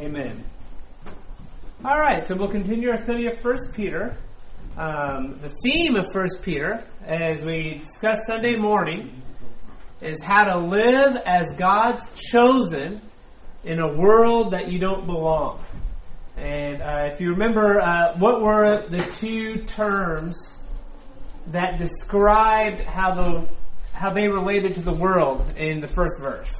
Amen. All right, so we'll continue our study of 1 Peter. The theme of 1 Peter, as we discussed Sunday morning, is how to live as God's chosen in a world that you don't belong. And if you remember, what were the two terms that described how they related to the world in the first verse?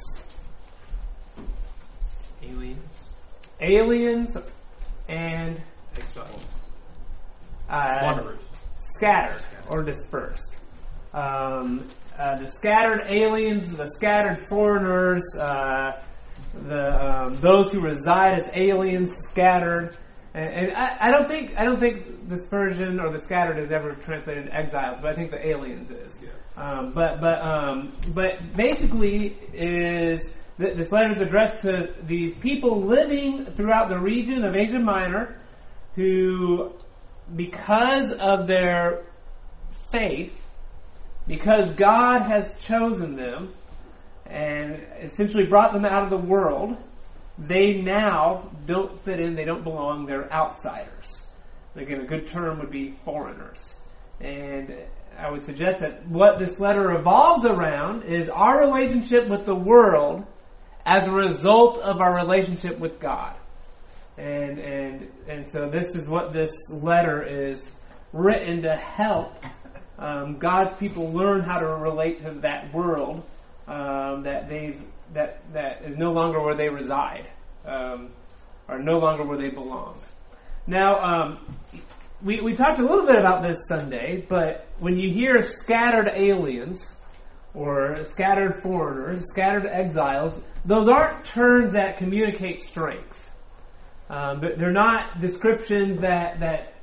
Aliens and exiles. Wanderers. Scattered or dispersed. The scattered aliens, the scattered foreigners, those who reside as aliens, scattered. And I don't think dispersion or the scattered is ever translated exiles, but I think the aliens is. Yeah. But basically is this letter is addressed to these people living throughout the region of Asia Minor, who, because of their faith, because God has chosen them and essentially brought them out of the world, they now don't fit in, they don't belong, they're outsiders. Again, a good term would be foreigners. And I would suggest that what this letter revolves around is our relationship with the world as a result of our relationship with God. And so this is what this letter is written to help God's people learn how to relate to that world that is no longer where they reside, or no longer where they belong. Now, we talked a little bit about this Sunday, but when you hear scattered aliens or scattered foreigners, scattered exiles, those aren't terms that communicate strength. They're not descriptions that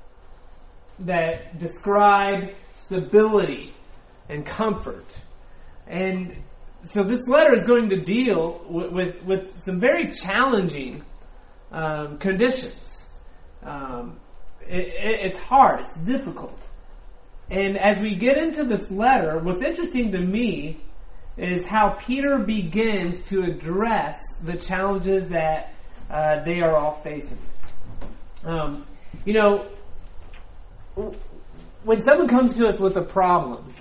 describe stability and comfort. And so this letter is going to deal with some very challenging conditions. It's hard. It's difficult. And as we get into this letter, what's interesting to me is how Peter begins to address the challenges that they are all facing. When someone comes to us with a problem,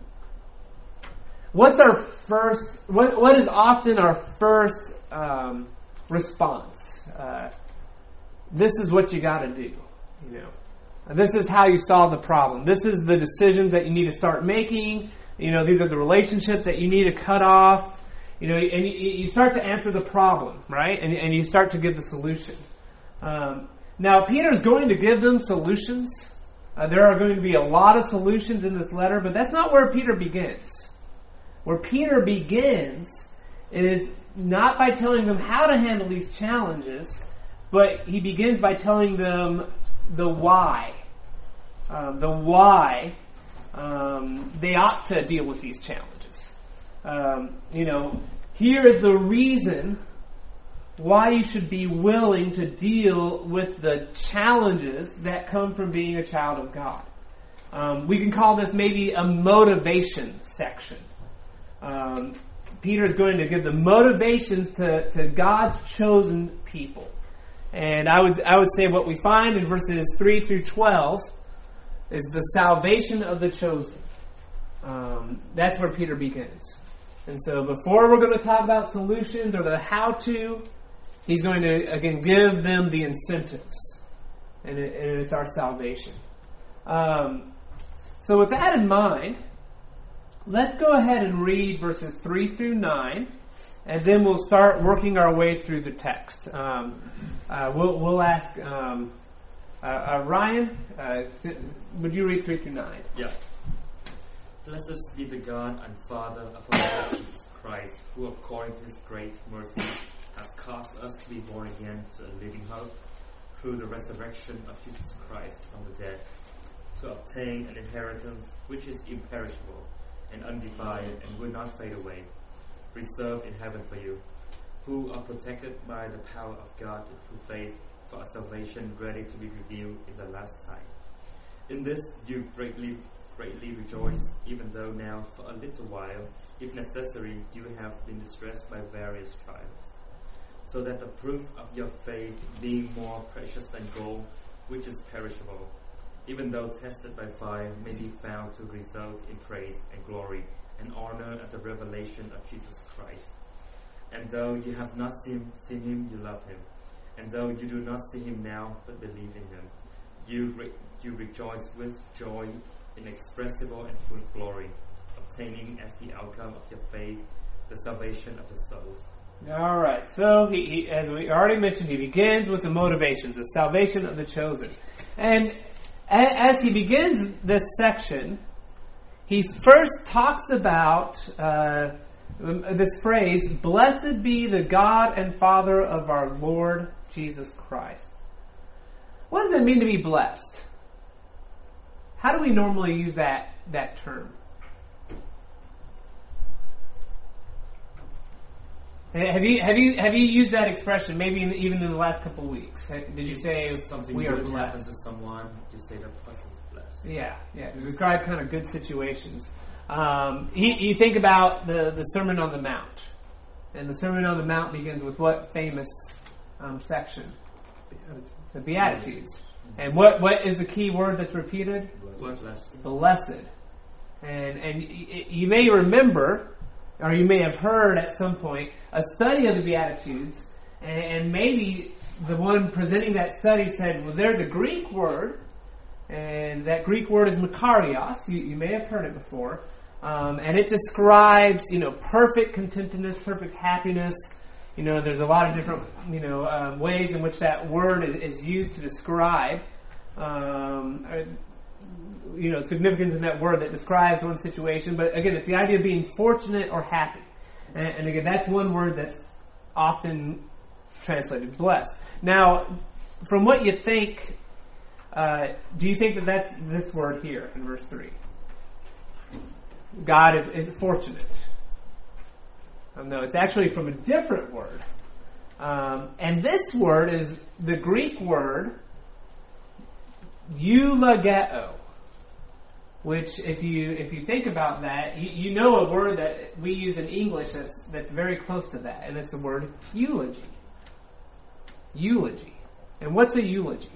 what is often our first response? This is what you got to do. This is how you solve the problem. This is the decisions that you need to start making. These are the relationships that you need to cut off. And you start to answer the problem, right? And you start to give the solution. Now, Peter's going to give them solutions. There are going to be a lot of solutions in this letter, but that's not where Peter begins. Where Peter begins is not by telling them how to handle these challenges, but he begins by telling them the why. The why they ought to deal with these challenges. Here is the reason why you should be willing to deal with the challenges that come from being a child of God. We can call this maybe a motivation section. Peter is going to give the motivations to God's chosen people. And I would say what we find in verses 3 through 12 is the salvation of the chosen. That's where Peter begins. And so before we're going to talk about solutions or the how-to, he's going to, again, give them the incentives. And it's our salvation. So with that in mind, let's go ahead and read verses 3 through 9, and then we'll start working our way through the text. We'll ask Ryan, would you read 3 through 9? Yeah. Blessed be the God and Father of our Lord Jesus Christ, who according to his great mercy has caused us to be born again to a living hope through the resurrection of Jesus Christ from the dead, to obtain an inheritance which is imperishable and undefiled and will not fade away, reserved in heaven for you, who are protected by the power of God through faith for a salvation ready to be revealed in the last time. In this you greatly rejoice, even though now for a little while, if necessary, you have been distressed by various trials, so that the proof of your faith, being more precious than gold, which is perishable, even though tested by fire, may be found to result in praise and glory and honor at the revelation of Jesus Christ. And though you have not seen him, you love him. And though you do not see him now, but believe in him, you rejoice with joy inexpressible and full of glory, obtaining as the outcome of your faith the salvation of the souls. All right. So, he, as we already mentioned, he begins with the motivations, the salvation of the chosen. And as he begins this section, he first talks about this phrase, "Blessed be the God and Father of our Lord Jesus Christ." What does it mean to be blessed? How do we normally use that term? Have you used that expression? Maybe even in the last couple of weeks. Did you say something we are good blessed? happens to someone? You say that person's blessed. Yeah. To describe kind of good situations. You think about the Sermon on the Mount, and the Sermon on the Mount begins with what famous section? The Beatitudes. And what is the key word that's repeated? Blessed. And you may remember, or you may have heard at some point, a study of the Beatitudes, and maybe the one presenting that study said, well, there's a Greek word, and that Greek word is makarios. You may have heard it before. And it describes, perfect contentedness, perfect happiness. There's a lot of different, ways in which that word is used to describe, significance in that word that describes one situation. But again, it's the idea of being fortunate or happy. And again, that's one word that's often translated blessed. Now, from what you think, do you think that that's this word here in verse 3? God is fortunate. No, it's actually from a different word. And this word is the Greek word eulogeo, which if you think about that, you know a word that we use in English that's very close to that, and it's the word eulogy. Eulogy. And what's a eulogy?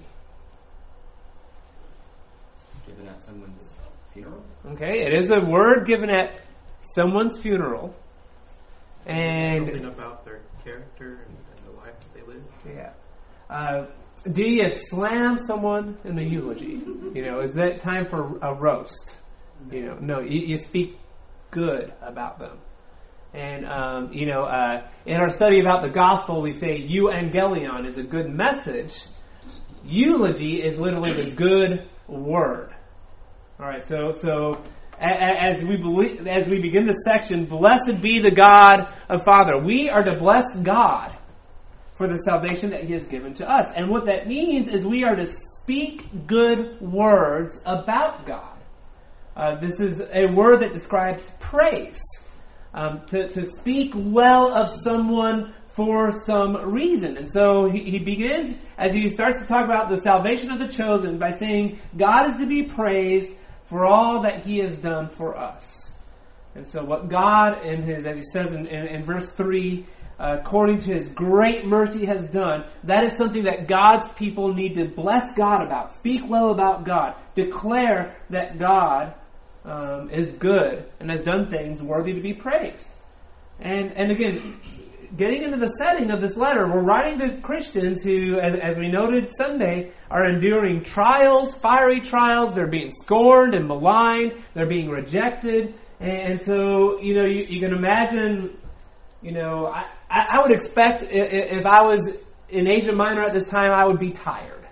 Given at someone's funeral? Okay, it is a word given at someone's funeral. And something about their character and the life that they live. Yeah. Do you slam someone in the eulogy? Is that time for a roast? No, you speak good about them. And, in our study about the gospel, we say euangelion is a good message. Eulogy is literally the good word. All right, so as we begin this section, blessed be the God of Father. We are to bless God for the salvation that He has given to us. And what that means is we are to speak good words about God. This is a word that describes praise. To speak well of someone for some reason. And so he begins, as he starts to talk about the salvation of the chosen, by saying God is to be praised for all that He has done for us. And so what God, as he says in verse 3, according to His great mercy has done, that is something that God's people need to bless God about, speak well about God, declare that God is good and has done things worthy to be praised. And again, getting into the setting of this letter, we're writing to Christians who, as we noted Sunday, are enduring trials, fiery trials. They're being scorned and maligned. They're being rejected. And so, you can imagine, I would expect if I was in Asia Minor at this time, I would be tired.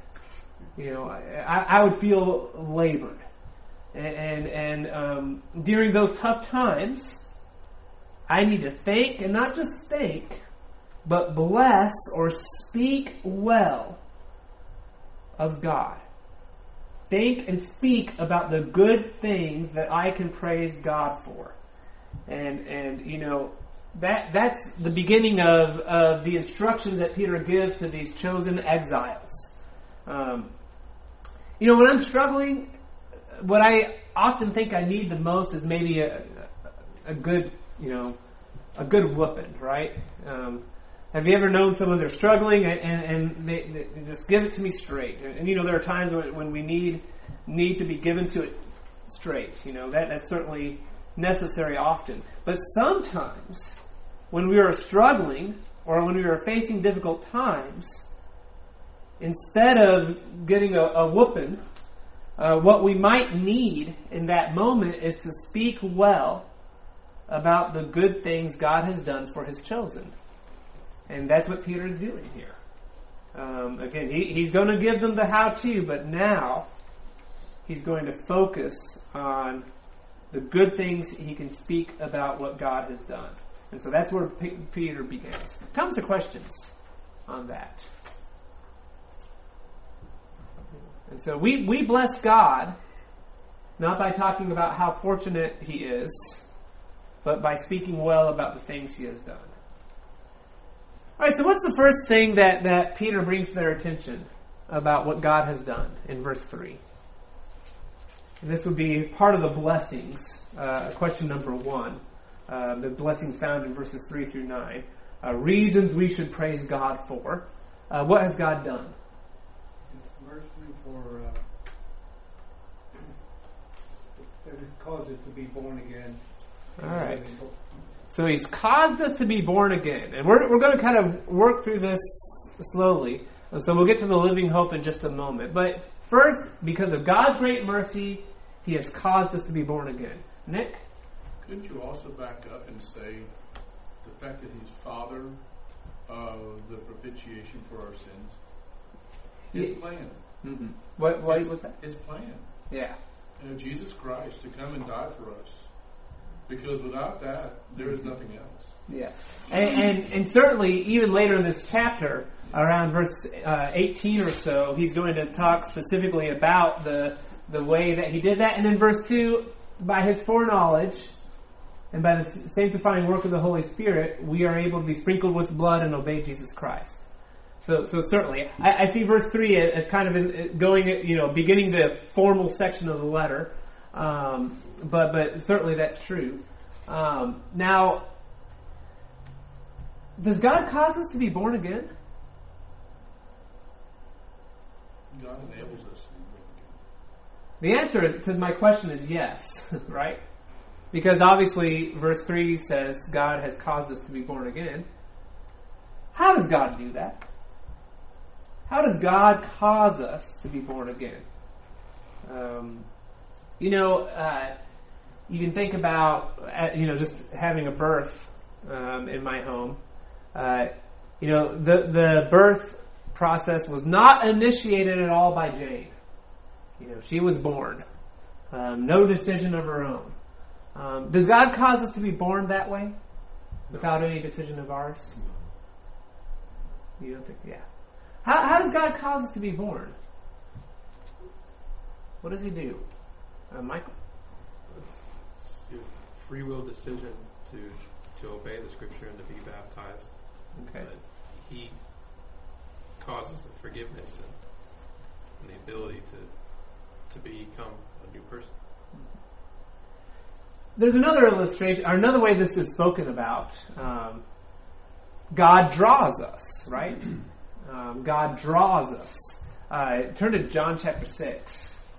I would feel labored. And during those tough times, I need to think, and not just think, but bless or speak well of God. Think and speak about the good things that I can praise God for. And that's the beginning of the instructions that Peter gives to these chosen exiles. When I'm struggling, what I often think I need the most is maybe a good, a good whooping, right? Have you ever known someone they're struggling and they just give it to me straight? And there are times when we need to be given to it straight. That's certainly necessary often. But sometimes when we are struggling or when we are facing difficult times, instead of getting a whooping, what we might need in that moment is to speak well about the good things God has done for His chosen. And that's what Peter is doing here. Again, he's going to give them the how-to, but now he's going to focus on the good things he can speak about what God has done. And so that's where Peter begins. Comes to questions on that. And so we bless God, not by talking about how fortunate He is, but by speaking well about the things He has done. All right, so what's the first thing that Peter brings to their attention about what God has done in verse 3? And this would be part of the blessings, question number 1. The blessings found in verses 3 through 9. Reasons we should praise God for. What has God done? His mercy for that has caused us to be born again. All right. So He's caused us to be born again. And we're going to kind of work through this slowly. So we'll get to the living hope in just a moment. But first, because of God's great mercy, He has caused us to be born again. Nick? Couldn't you also back up and say the fact that He's Father of the propitiation for our sins? His plan. Mm-hmm. What was that? His plan. Yeah. Jesus Christ to come and die for us. Because without that, there is nothing else. Yeah. And certainly, even later in this chapter, around verse 18 or so, he's going to talk specifically about the way that He did that. And then verse 2, by His foreknowledge and by the sanctifying work of the Holy Spirit, we are able to be sprinkled with blood and obey Jesus Christ. So certainly, I see verse 3 as kind of beginning the formal section of the letter. But certainly that's true. Now, does God cause us to be born again? God enables us to be born again. The answer to my question is yes, right? Because obviously, verse 3 says God has caused us to be born again. How does God do that? How does God cause us to be born again? You can think about, just having a birth in my home. The birth process was not initiated at all by Jane. She was born. No decision of her own. Does God cause us to be born that way? Without any decision of ours? You don't think? Yeah. How does God cause us to be born? What does He do? Michael? It's your free will decision to obey the Scripture and to be baptized. Okay. He causes the forgiveness and the ability to become a new person. There's another illustration, or another way this is spoken about. God draws us, right? God draws us. Turn to John chapter 6.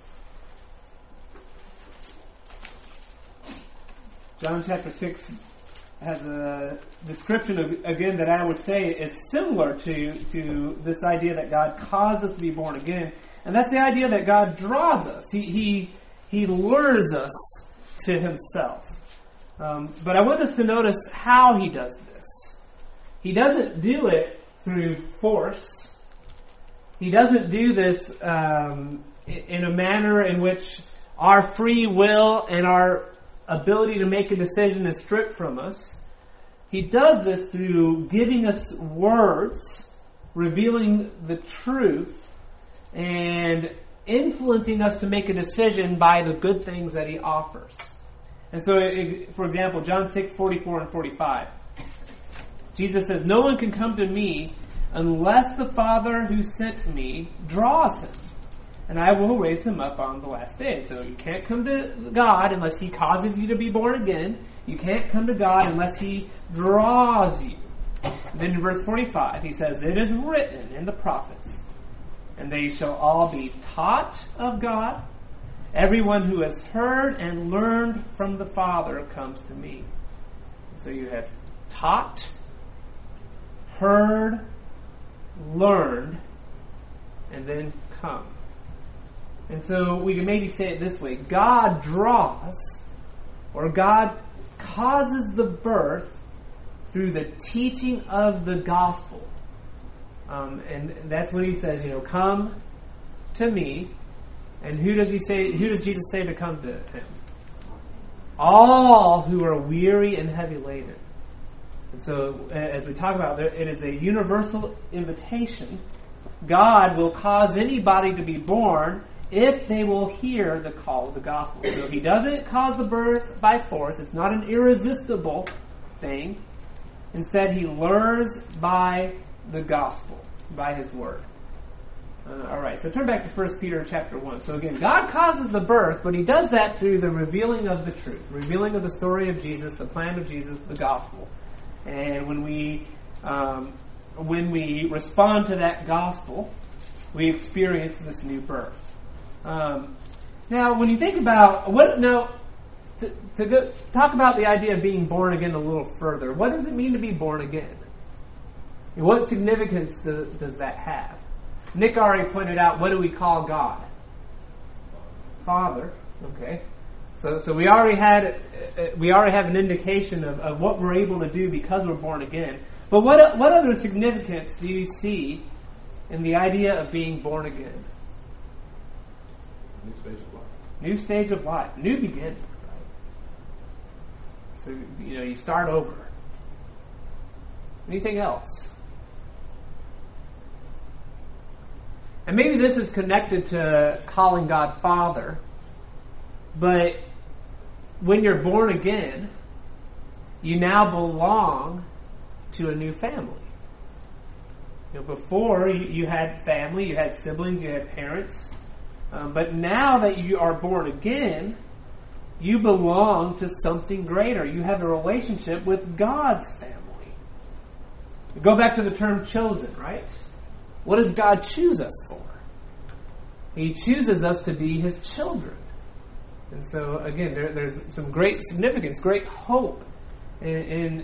John chapter 6 has a description of, again, that I would say is similar to this idea that God caused us to be born again. And that's the idea that God draws us. He lures us to Himself. But I want us to notice how He does this. He doesn't do it through force. He doesn't do this in a manner in which our free will and our ability to make a decision is stripped from us. He does this through giving us words, revealing the truth, and influencing us to make a decision by the good things that He offers. And so, for example, John 6:44 and 45. Jesus says, "No one can come to me unless the Father who sent me draws him, and I will raise him up on the last day." So you can't come to God unless He causes you to be born again. You can't come to God unless He draws you. Then in verse 45, he says, "It is written in the prophets, and they shall all be taught of God. Everyone who has heard and learned from the Father comes to me." So you have taught, heard, learned, and then come. And so we can maybe say it this way: God draws, or God causes the birth through the teaching of the gospel. And that's what he says, come to me. And who does Jesus say to come to him? All who are weary and heavy laden. And so, as we talk about, it is a universal invitation. God will cause anybody to be born if they will hear the call of the gospel. So if he doesn't cause the birth by force, it's not an irresistible thing. Instead, he lures by the gospel, by his word. All right, so turn back to 1 Peter chapter 1. So again, God causes the birth, but he does that through the revealing of the truth, revealing of the story of Jesus, the plan of Jesus, the gospel. And when we respond to that gospel, we experience this new birth. Now, when you think about talk about the idea of being born again a little further. What does it mean to be born again? What significance does that have? Nick already pointed out, what do we call God? Father. Okay. So we already have an indication of what we're able to do because we're born again. But what other significance do you see in the idea of being born again? New stage of life. New stage of life. New beginning. Right? So, you start over. Anything else? And maybe this is connected to calling God Father, but when you're born again, you now belong to a new family. Before, you had family, you had siblings, you had parents, but now that you are born again, you belong to something greater. You have a relationship with God's family. Go back to the term chosen, right? What does God choose us for? He chooses us to be His children. And so, again, there's some great significance, great hope, and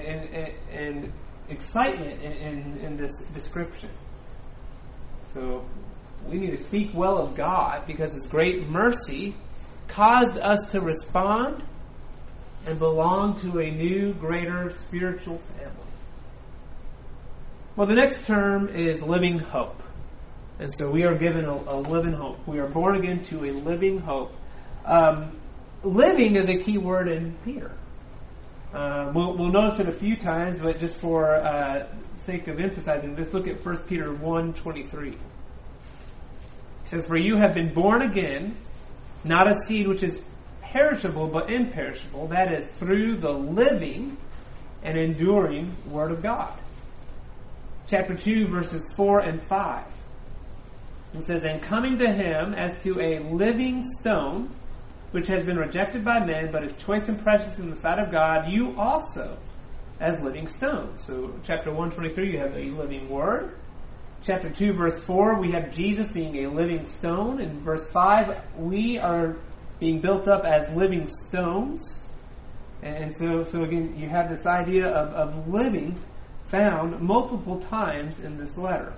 excitement in this description. So, we need to speak well of God because His great mercy caused us to respond and belong to a new, greater spiritual family. Well, the next term is living hope. And so we are given a living hope. We are born again to a living hope. Living is a key word in Peter. We'll notice it a few times, but just for sake of emphasizing, let's look at 1 Peter 1:23. It says, "For you have been born again, not a seed which is perishable, but imperishable, that is, through the living and enduring Word of God." Chapter 2, verses 4 and 5. It says, "And coming to him as to a living stone, which has been rejected by men, but is choice and precious in the sight of God, you also as living stones." So chapter 1:23, you have a living word. Chapter 2, verse 4, we have Jesus being a living stone. In verse 5, we are being built up as living stones. And so again, you have this idea of living found multiple times in this letter.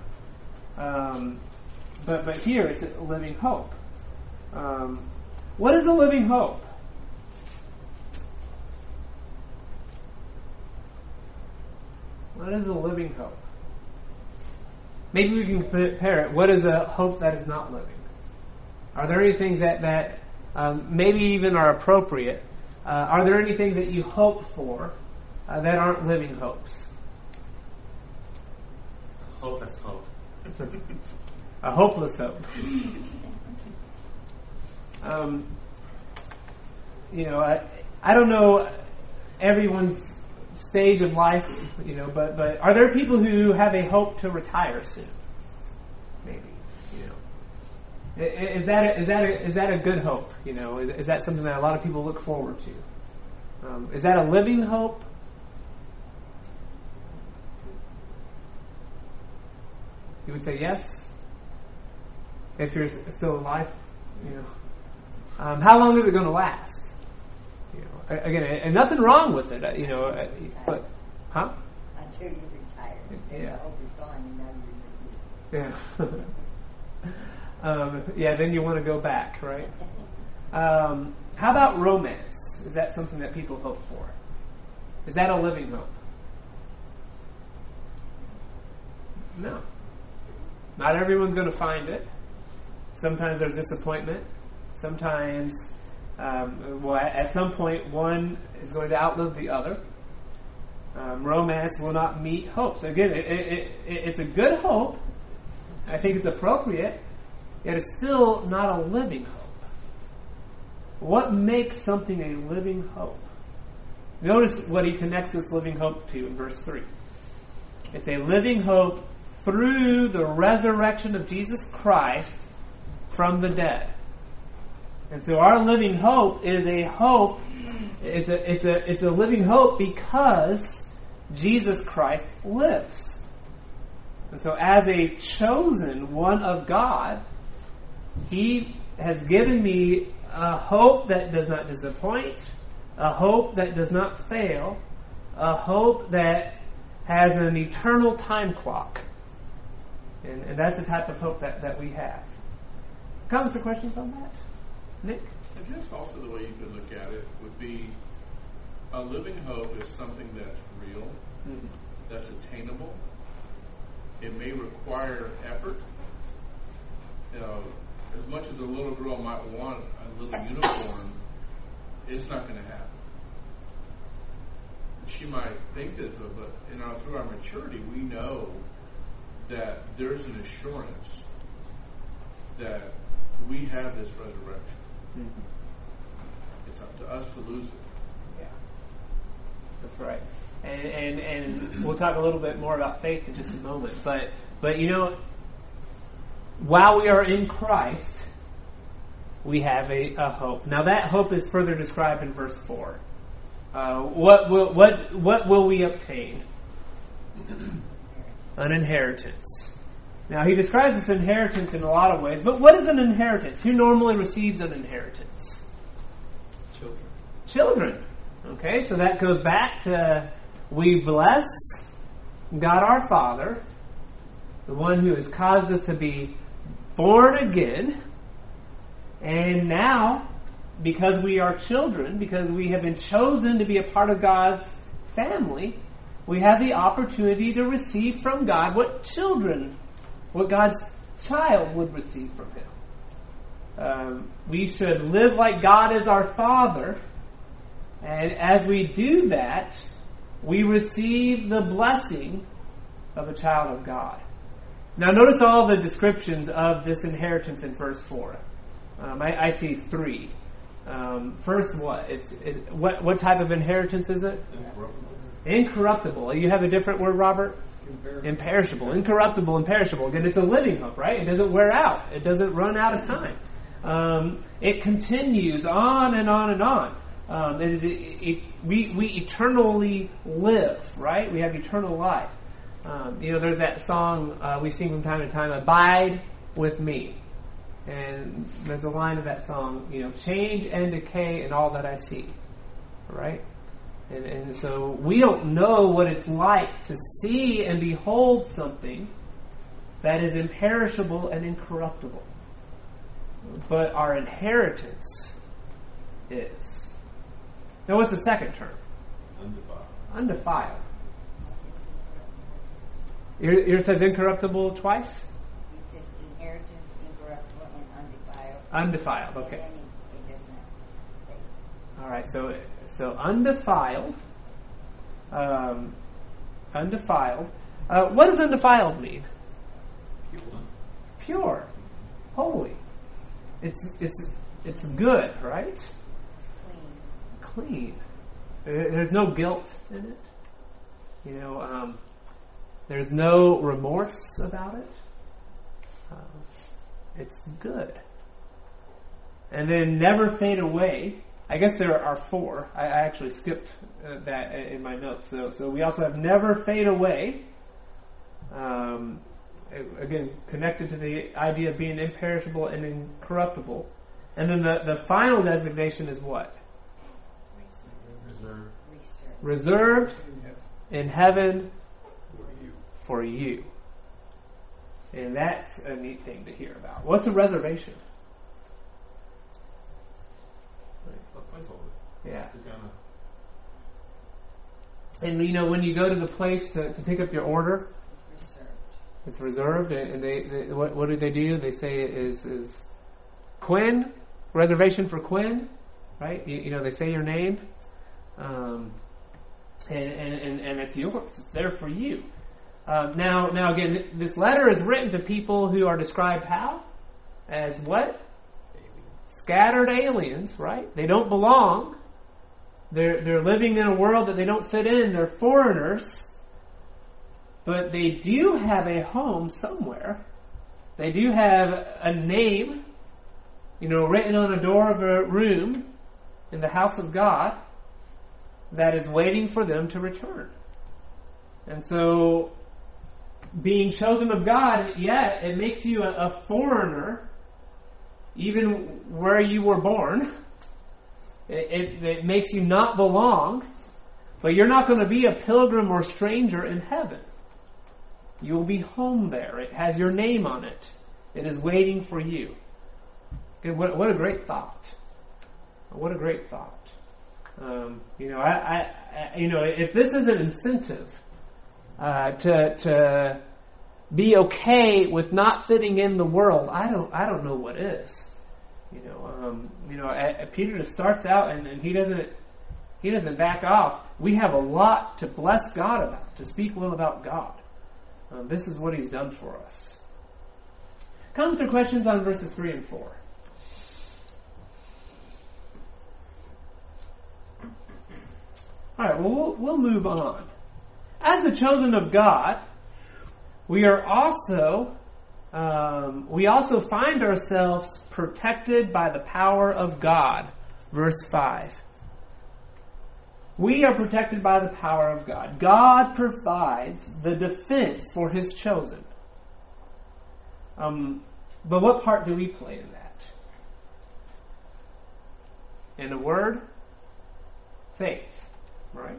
But here it's a living hope. What is a living hope? What is a living hope? Maybe we can compare it. What is a hope that is not living? Are there any things that maybe even are appropriate? Are there any things that you hope for that aren't living hopes? Hopeless hope. A hopeless hope. I don't know everyone's stage of life, but are there people who have a hope to retire soon? Maybe, Is that a good hope? Is that something that a lot of people look forward to? Is that a living hope? You would say yes? If you're still alive? How long is it going to last? Again, and nothing wrong with it, but, huh? Until you retire. Then Yeah. the hope is gone and now you're Yeah, then you want to go back, right? How about romance? Is that something that people hope for? Is that a living hope? No. Not everyone's going to find it. Sometimes there's disappointment. Sometimes, at some point, one is going to outlive the other. Romance will not meet hope. So again, it's a good hope. I think it's appropriate, yet it's still not a living hope. What makes something a living hope? Notice what he connects this living hope to in verse 3. It's a living hope through the resurrection of Jesus Christ from the dead. And so our living hope is a hope. It's a living hope because Jesus Christ lives. And so as a chosen one of God, He has given me a hope that does not disappoint, a hope that does not fail, a hope that has an eternal time clock. And that's the type of hope that we have. Comments or questions on that? Nick? I guess also the way you could look at it would be a living hope is something that's real, that's attainable. It may require effort. As much as a little girl might want a little uniform, it's not going to happen. She might think this, but through our maturity, we know that there's an assurance that we have this resurrection. It's up to us to lose it. Yeah, that's right. And we'll talk a little bit more about faith in just a moment. But while we are in Christ, we have a hope. Now that hope is further described in verse 4. What will we obtain? An inheritance. Now he describes this inheritance in a lot of ways, but what is an inheritance? Who normally receives an inheritance? Children. Okay, so that goes back to we bless God our Father, the one who has caused us to be born again, and now, because we are children, because we have been chosen to be a part of God's family, we have the opportunity to receive from God what God's child would receive from Him. We should live like God is our Father, and as we do that, we receive the blessing of a child of God. Now notice all the descriptions of this inheritance in verse 4. I see 3. First, what type of inheritance is it? Incorruptible. You have a different word, Robert? Imperishable. Incorruptible, imperishable. Again, it's a living hope, right? It doesn't wear out. It doesn't run out of time. It continues on and on and on. We eternally live, right? We have eternal life. There's that song we sing from time to time, "Abide with me." And there's a line of that song, change and decay in all that I see. Right? And so we don't know what it's like to see and behold something that is imperishable and incorruptible. But our inheritance is. Now what's the second term? Undefiled. Here it says incorruptible twice? It says inheritance, incorruptible, and undefiled. Undefiled, okay. And then it does not say. All right, so undefiled. Undefiled. What does undefiled mean? Pure. Holy. It's good, right? Clean. There's no guilt in it. There's no remorse about it. It's good. And then never fade away. I guess there are 4. I actually skipped that in my notes. So we also have never fade away. again, connected to the idea of being imperishable and incorruptible. And then the final designation is what? Reserved in heaven for you. And that's a neat thing to hear about. What's a reservation? A placeholder. Yeah. To kind of And you know, when you go to the place to pick up your order, it's reserved. And they what do they do? They say it is Quinn, reservation for Quinn, right? You know, they say your name, and it's yours. It's there for you. Now again, this letter is written to people who are described how? As what? Scattered aliens, right? They don't belong. They're living in a world that they don't fit in. They're foreigners. But they do have a home somewhere. They do have a name, written on a door of a room in the house of God that is waiting for them to return. And so, being chosen of God, it makes you a foreigner, even where you were born. It makes you not belong, but you're not going to be a pilgrim or stranger in heaven. You will be home there. It has your name on it. It is waiting for you. Okay, what a great thought! What a great thought! If this is an incentive to be okay with not fitting in the world, I don't know what is. Peter just starts out and he doesn't back off. We have a lot to bless God about, to speak well about God. This is what He's done for us. Comments or questions on verses 3 and 4? All right, well, we'll move on. As the chosen of God, we also find ourselves protected by the power of God. Verse 5. We are protected by the power of God. God provides the defense for His chosen. But what part do we play in that? In a word, faith, right?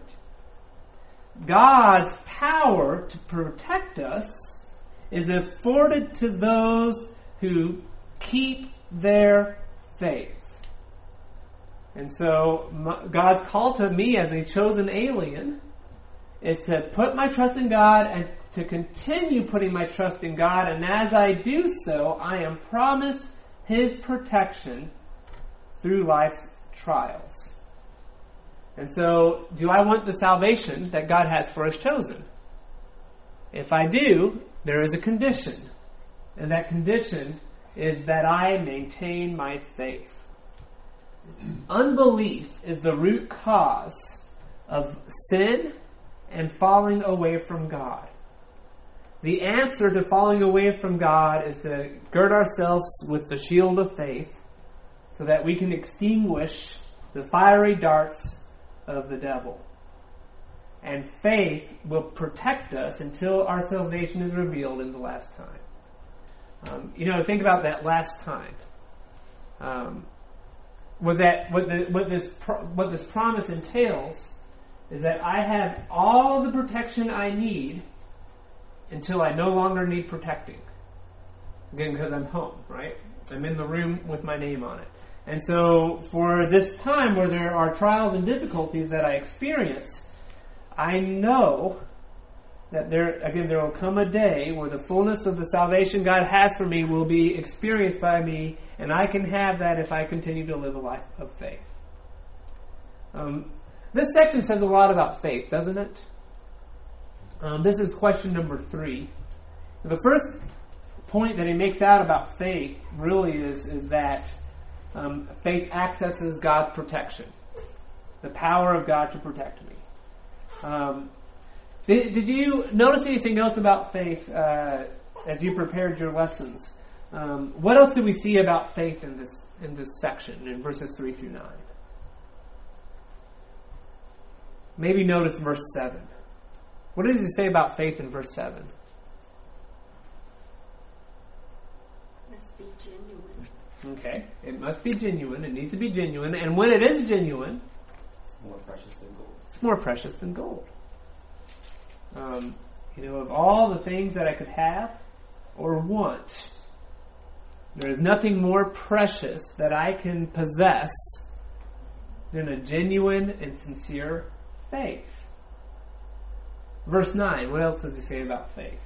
God's power to protect us is afforded to those who keep their faith. And so God's call to me as a chosen alien is to put my trust in God and to continue putting my trust in God. And as I do so, I am promised His protection through life's trials. And so, do I want the salvation that God has for His chosen? If I do, there is a condition. And that condition is that I maintain my faith. Unbelief is the root cause of sin and falling away from God. The answer to falling away from God is to gird ourselves with the shield of faith so that we can extinguish the fiery darts of the devil. And faith will protect us until our salvation is revealed in the last time. Think about that last time. What this promise entails is that I have all the protection I need until I no longer need protecting. Again, because I'm home, right? I'm in the room with my name on it. And so for this time where there are trials and difficulties that I experience, I know that there will come a day where the fullness of the salvation God has for me will be experienced by me, and I can have that if I continue to live a life of faith. This section says a lot about faith, doesn't it? This is question number 3. The first point that he makes out about faith really is that faith accesses God's protection. The power of God to protect me. Did you notice anything else about faith as you prepared your lessons? What else do we see about faith in this section, in verses 3 through 9? Maybe notice verse 7. What does he say about faith in verse 7? must be genuine. Okay, it must be genuine. It needs to be genuine. And when it is genuine, It's more precious than gold. it's more precious than gold. Of all the things that I could have or want, there is nothing more precious that I can possess than a genuine and sincere faith. Verse 9, what else does he say about faith?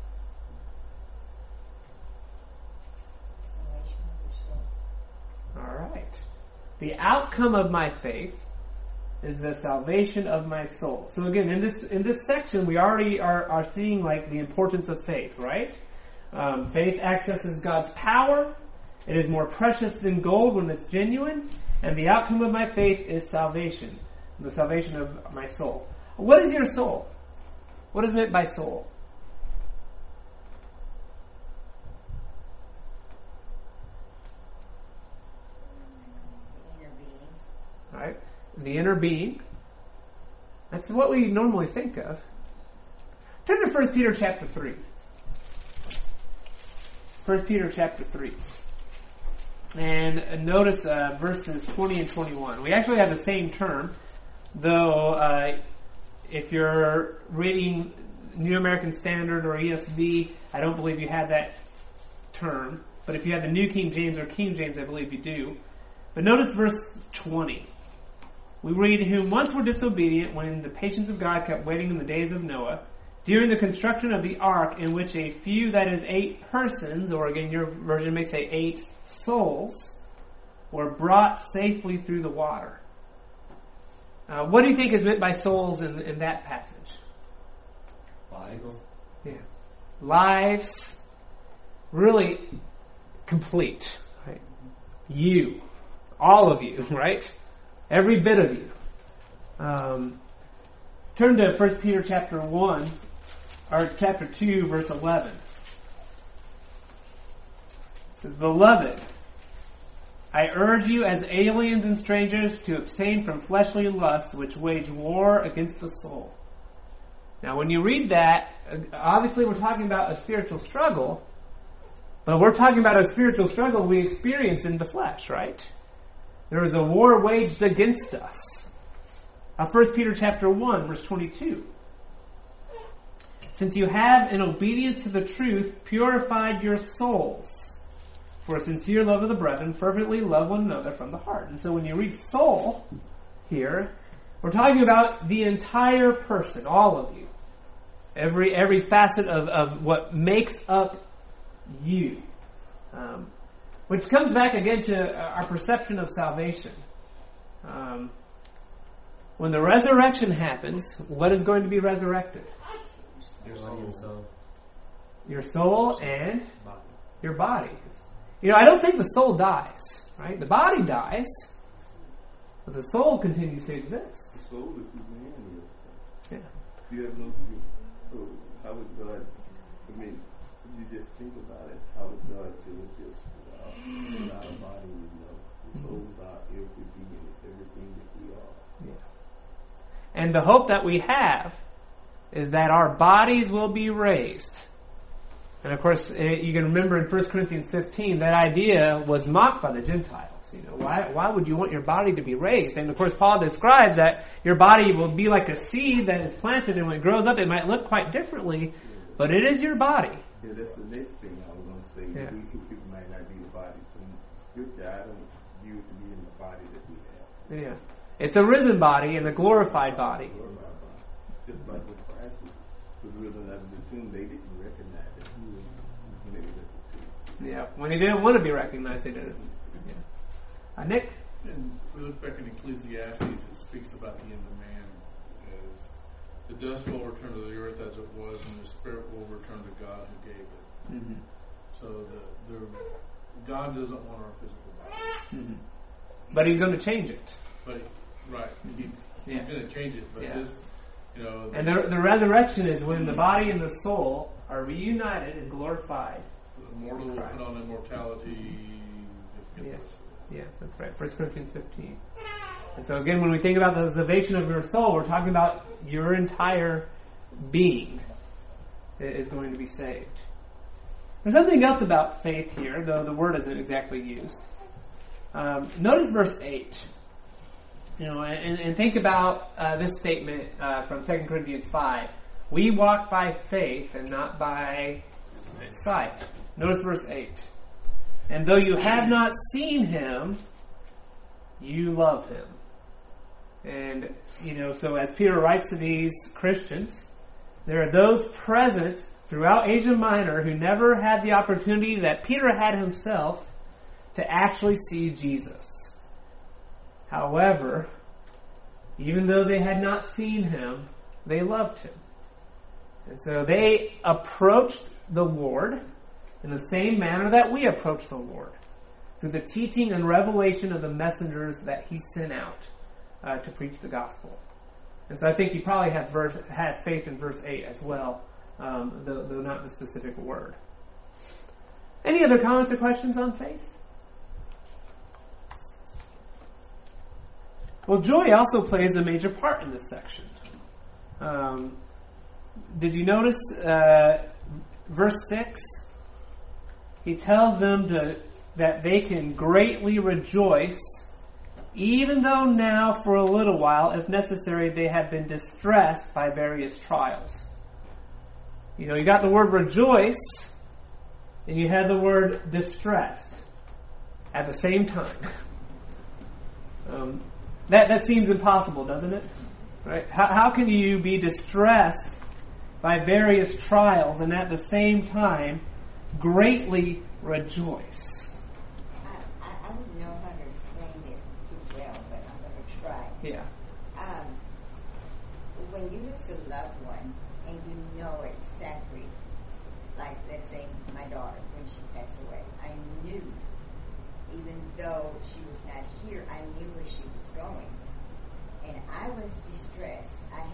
Salvation of your soul. All right. The outcome of my faith is the salvation of my soul. So again, in this section, we already are seeing like the importance of faith, right? Faith accesses God's power. It is more precious than gold when it's genuine. And the outcome of my faith is salvation. The salvation of my soul. What is your soul? What is meant by soul? The inner being. Right? The inner being. That's what we normally think of. Turn to 1 Peter chapter 3. 1 Peter chapter 3. And notice verses 20 and 21. We actually have the same term, though if you're reading New American Standard or ESV, I don't believe you have that term. But if you have the New King James or King James, I believe you do. But notice verse 20. We read, whom once were disobedient when the patience of God kept waiting in the days of Noah, during the construction of the ark, in which a few, that is 8 persons, or again your version may say 8 souls, were brought safely through the water. What do you think is meant by souls in that passage? Bible. Yeah. Lives, really complete. Right? You. All of you, right? Every bit of you. Turn to 1 Peter chapter 1, or chapter 2, verse 11. It says, Beloved, I urge you as aliens and strangers to abstain from fleshly lusts which wage war against the soul. Now when you read that, obviously we're talking about a spiritual struggle, but we're talking about a spiritual struggle we experience in the flesh, right? There is a war waged against us. 1 Peter chapter 1, verse 22. Since you have, in obedience to the truth, purified your souls for a sincere love of the brethren, fervently love one another from the heart. And so when you read soul here, we're talking about the entire person, all of you. Every facet of what makes up you. Which comes back again to our perception of salvation. When the resurrection happens, what is going to be resurrected? Your body and soul. Your soul and Body. your body. I don't think the soul dies, right? The body dies, but the soul continues to exist. The soul is humanity. Yeah. You have no clue. How would God, if you just think about it, how would God do this without a body, The soul, our every being, is everything that we are. Yeah. And the hope that we have is that our bodies will be raised. And of course, you can remember in 1 Corinthians 15, that idea was mocked by the Gentiles. Why would you want your body to be raised? And of course, Paul describes that your body will be like a seed that is planted, and when it grows up, it might look quite differently, but it is your body. Yeah, that's the next thing I was going to say. Yeah. We might not be the body. From Scripture, I don't view it to be in the body that we have. Yeah. It's a risen body and a glorified body. Glorified body. Just like with Christ was risen out of the tomb, they didn't recognize that he was when they were at the tomb. Yeah. When he didn't want to be recognized, they didn't. Yeah. Nick? And if we look back in Ecclesiastes, it speaks about the end of man as the dust will return to the earth as it was, and the spirit will return to God who gave it. Mm-hmm. So God doesn't want our physical body. Mm-hmm. But he's going to change it. But he's Yeah. going to change it. But Yeah. this, And the resurrection is when the body and the soul are reunited and glorified. the mortal will put on immortality. Yeah. Yeah, that's right. 1 Corinthians 15. And so again, when we think about the salvation of your soul, we're talking about your entire being is going to be saved. There's something else about faith here, though the word isn't exactly used. Notice verse 8. And think about this statement from 2 Corinthians 5. We walk by faith and not by sight. Notice verse 8. And though you have not seen him, you love him. And, so as Peter writes to these Christians, there are those present throughout Asia Minor who never had the opportunity that Peter had himself to actually see Jesus. However, even though they had not seen him, they loved him. And so they approached the Lord in the same manner that we approach the Lord, through the teaching and revelation of the messengers that he sent out to preach the gospel. And so I think you probably have faith in verse 8 as well, though not the specific word. Any other comments or questions on faith? Well, joy also plays a major part in this section. Did you notice verse 6? He tells them that they can greatly rejoice, even though now, for a little while, if necessary, they have been distressed by various trials. You got the word rejoice, and you had the word distressed at the same time. That seems impossible, doesn't it? Right? How can you be distressed by various trials and at the same time greatly rejoice? I don't know how to explain this too well, but I'm going to try. Yeah. When you lose a loved one and you know exactly, like let's say my daughter, when she passed away, I knew, even though she was not here, I knew where she was going. And I was distressed. I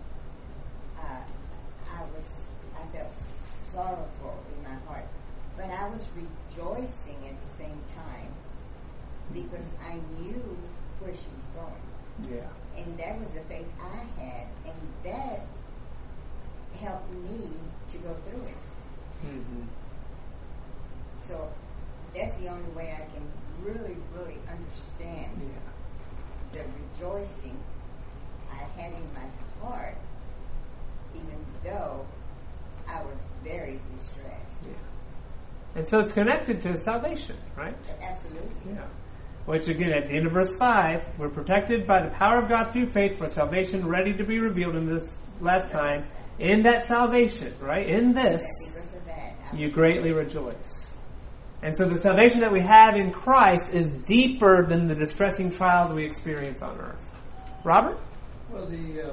felt sorrowful in my heart. But I was rejoicing at the same time because I knew where she was going. Yeah. And that was the faith I had, and that helped me to go through it. Mm-hmm. So that's the only way I can really, really understand the rejoicing I had in my heart, even though I was very distressed. Yeah. And so it's connected to salvation, right? Absolutely. Yeah. Which again, at the end of verse 5, we're protected by the power of God through faith for salvation ready to be revealed in this last time. In that salvation, right? In this, you greatly rejoice. And so the salvation that we have in Christ is deeper than the distressing trials we experience on earth. Robert? Well, the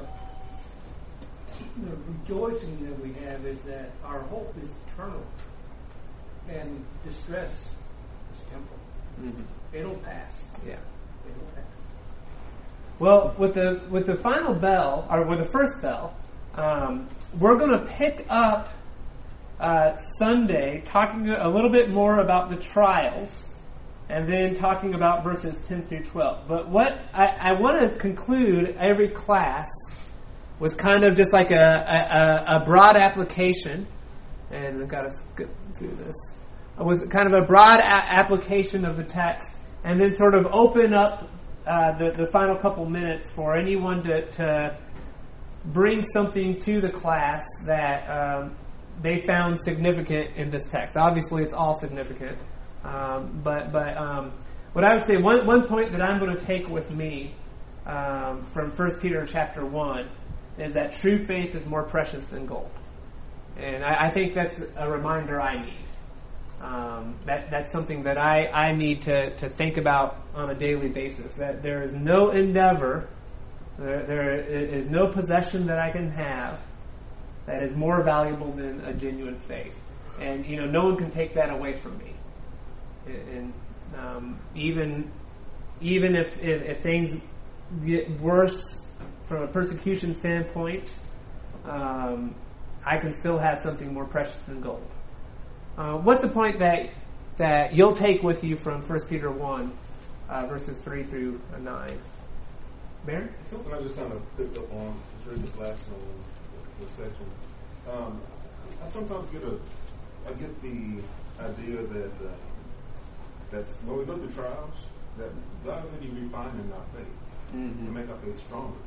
rejoicing that we have is that our hope is eternal, and distress is temporal. Mm-hmm. It'll pass. Yeah. It'll pass. Well, with the final bell, or with the first bell, we're going to pick up Sunday talking a little bit more about the trials, and then talking about verses 10 through 12. But what I want to conclude every class with kind of just like a broad application, and we've got to skip through this, with kind of a broad application of the text, and then sort of open up the final couple minutes for anyone to bring something to the class that they found significant in this text. Obviously, it's all significant. But what I would say, one point that I'm going to take with me from 1 Peter chapter 1 is that true faith is more precious than gold. And I think that's a reminder I need. That's something that I need to think about on a daily basis. That there is no endeavor, there is no possession that I can have that is more valuable than a genuine faith. And, no one can take that away from me. And even if things get worse from a persecution standpoint, I can still have something more precious than gold. What's the point that you'll take with you from 1 Peter 1, verses 3 through 9? Baron? Something I just kind of picked up on, just read this last one, this section. I sometimes get I get the idea that that's when we go through trials, that God may be refining our faith to make our faith stronger.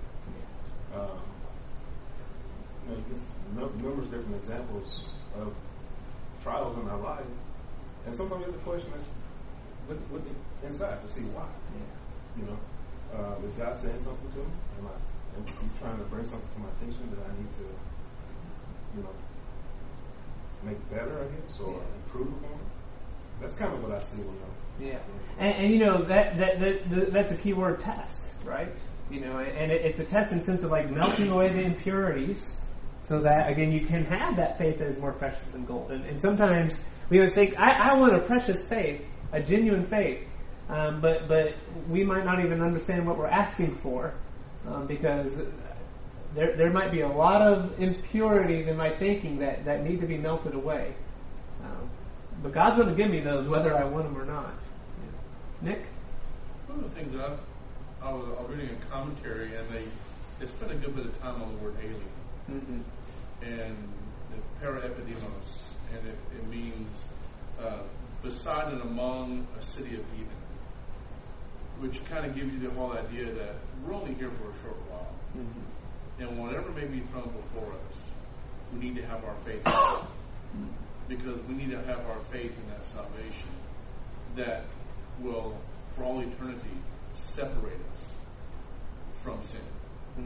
You get numerous different examples of trials in our life, and sometimes we have to question us with the inside to see why. You know, is God saying something to me? Am I trying to bring something to my attention that I need to, you know, make better, I guess, or improve upon? That's kind of what I see when I'm. Yeah, and you know that's a key word, test, right? You know, and it's a test in the sense of like melting away the impurities, so that again you can have that faith that is more precious than gold. And sometimes we would say, I want a precious faith, a genuine faith, but we might not even understand what we're asking for, because there might be a lot of impurities in my thinking that need to be melted away. But God's going to give me those whether I want them or not. Nick? One of the things that I was reading a commentary, and they spent a good bit of time on the word alien. And the paraepidemos, and it means beside and among a city of Eden, which kind of gives you the whole idea that we're only here for a short while. And whatever may be thrown before us, we need to have our faith in it. Because we need to have our faith in that salvation that will, for all eternity, separate us from sin.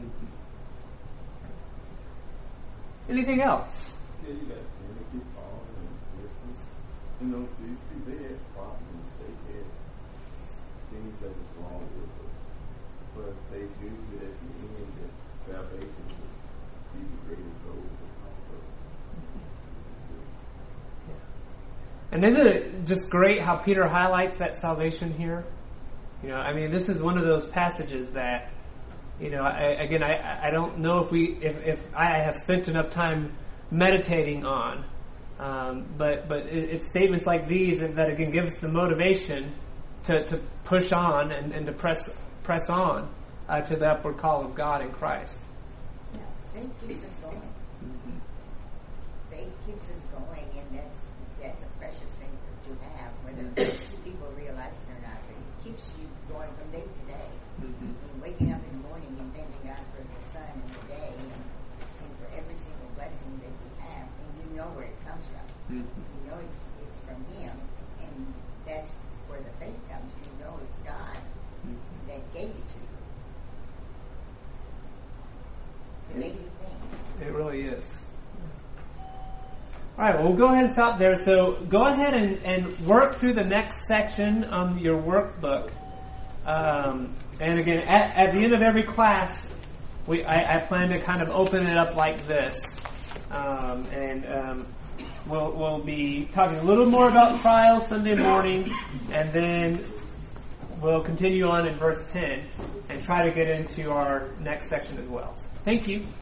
Anything else? Yeah, you got Timothy, Paul, and Christmas. You know, these people, they had problems. They had things that was wrong with them. But they knew that at the end that salvation would be the greatest goal of the And isn't it just great how Peter highlights that salvation here? You know, I mean, this is one of those passages that, you know, I don't know if I have spent enough time meditating on, but it's statements like these that again give us the motivation to push on and to press on to the upward call of God in Christ. Yeah, faith keeps us going. Faith keeps us going, and that's a precious thing to have, whether people realize it or not. But it keeps you going from day to day. And waking up in the morning and thanking God for the sun and the day and for every single blessing that you have. And you know where it comes from. You know it's from Him. And that's where the faith comes. You know it's God that gave it to you. It's an amazing thing. It really is. All right, well, we'll go ahead and stop there. So go ahead and work through the next section on your workbook. And again, at the end of every class, I plan to kind of open it up like this. We'll be talking a little more about trials Sunday morning, and then we'll continue on in verse 10 and try to get into our next section as well. Thank you.